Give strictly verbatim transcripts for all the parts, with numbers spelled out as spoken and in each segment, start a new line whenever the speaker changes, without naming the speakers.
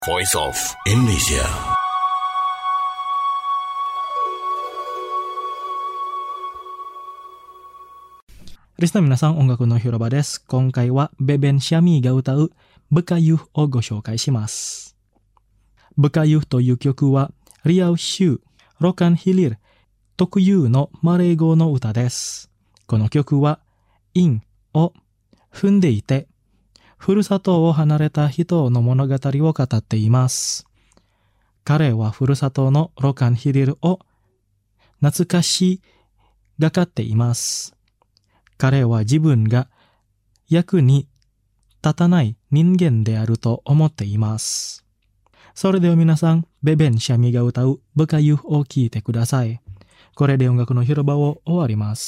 Voice of Indonesia. Rista minasan, ongaku no Hiroba desu. Konkai wa Beben Shami ga utau Bukayuh o go shoukai shimasu. Bukayuh toいう曲はリアウシュー、ロカンヒリル特有のマレー語の歌です。この曲はインを踏んでいて、ふるさとを離れた人の物語を語っています。彼はふるさとのロカンヒリルを懐かしがかっています。彼は自分が役に立たない人間であると思っています。それでは皆さん、ベベンシャミが歌うブカユを聴いてください。これで音楽の広場を終わります。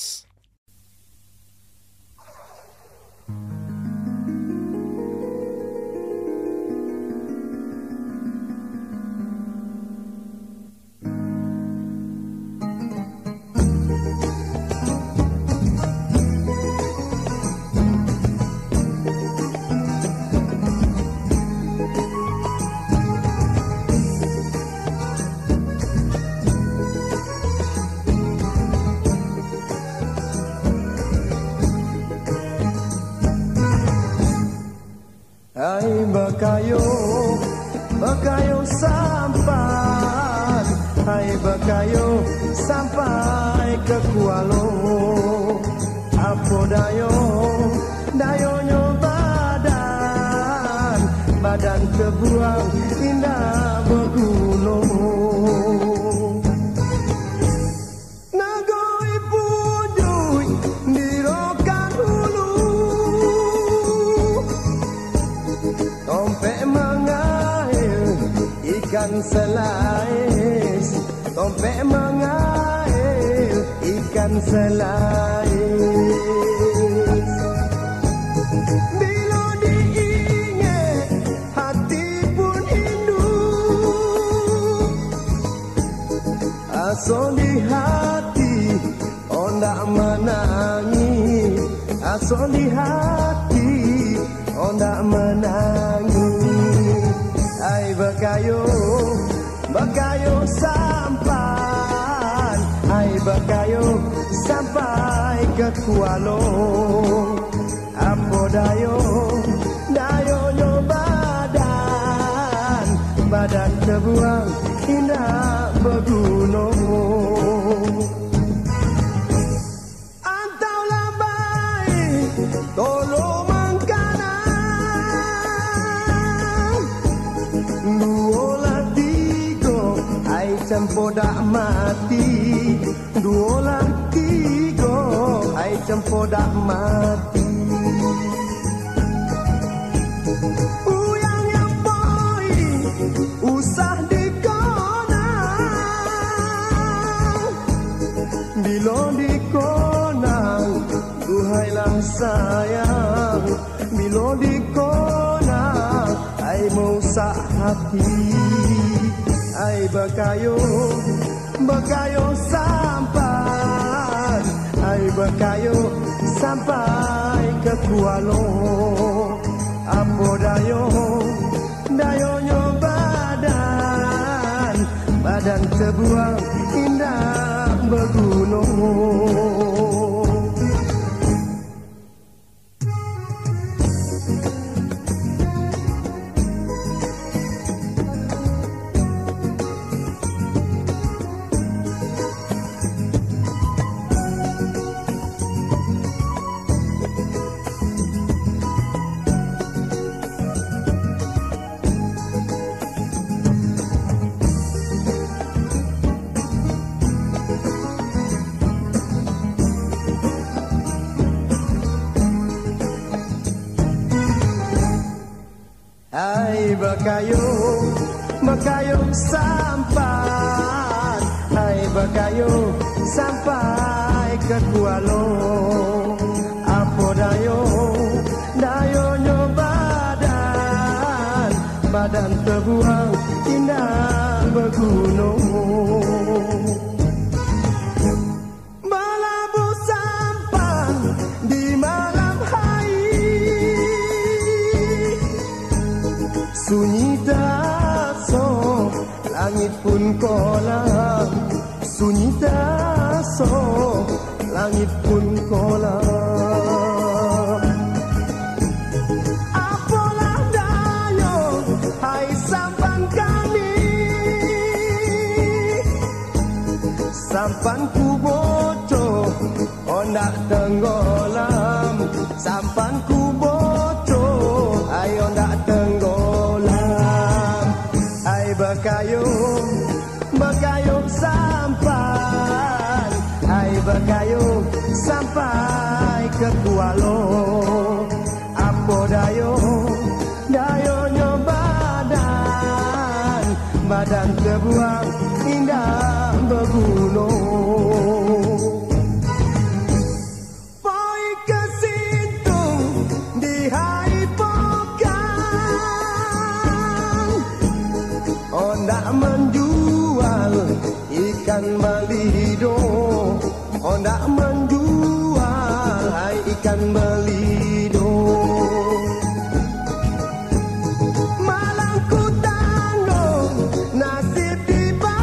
Hai Bakayo, Bakayo sampai, Hai Bakayo sampai ke Kualo. Apa dayo, dayonyo badan, badan terbuang indah bergunung. Nagoi pujui di rokan hulu, tompek mengair ikan selais, tompek mengair ikan selais. Bila diingat hati pun hindu, aso di hati ondak menangis, aso di hati ondak menangis. Hai Bakayo, Bakayo sampai, Hai Bakayo sampai ke Kualo. Apa dayo, dayonyo badan, badan terbuang indah bergunung. Antaulah baik, tolong cempodak mati, dua tiga, ai cempodak mati. Uyang yang boy, usah dikonang, bila dikonang, duhailah sayang, bila dikonang, ai mausak hati. Hai Bakayo, Bakayo sampai, Hai Bakayo sampai ke Kualo. Apa dayo, dayonyo badan, badan terbuang indah bergunung. Hai Bakayo, Bakayo sampai, Hai Bakayo sampai ke Kualo. Apa dayo, dayonyo badan, badan terbuang indah bergunung. Balabu sampan di malam hari, sunyi dah langit pun kolam, sunyi taso, langit pun kolam. Apalah dayo, hai sampan kami, sampan ku bocor, ondak tenggelam, sampan ku bocor, ai ondak tenggelam. Ai berkayung, berkayung sampan, ai berkayung sampai ke Kuala. Apa dayo, dayonya badan, badan terbuang indah bergunung. Poi ke Sintung di hari pekan, ondak menjual ikan belido, ondak menjual hai ikan belido. Malang ku tanggung nasib di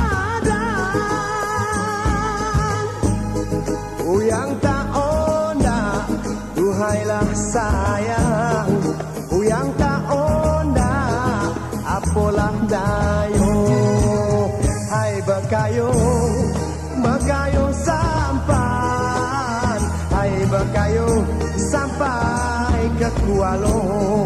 badan, uyang tak ondak, duhailah sayang, uyang tak ondak, apalah dayo. Hai berkayung, berkayung sampan, hai berkayung sampai ke Kuala.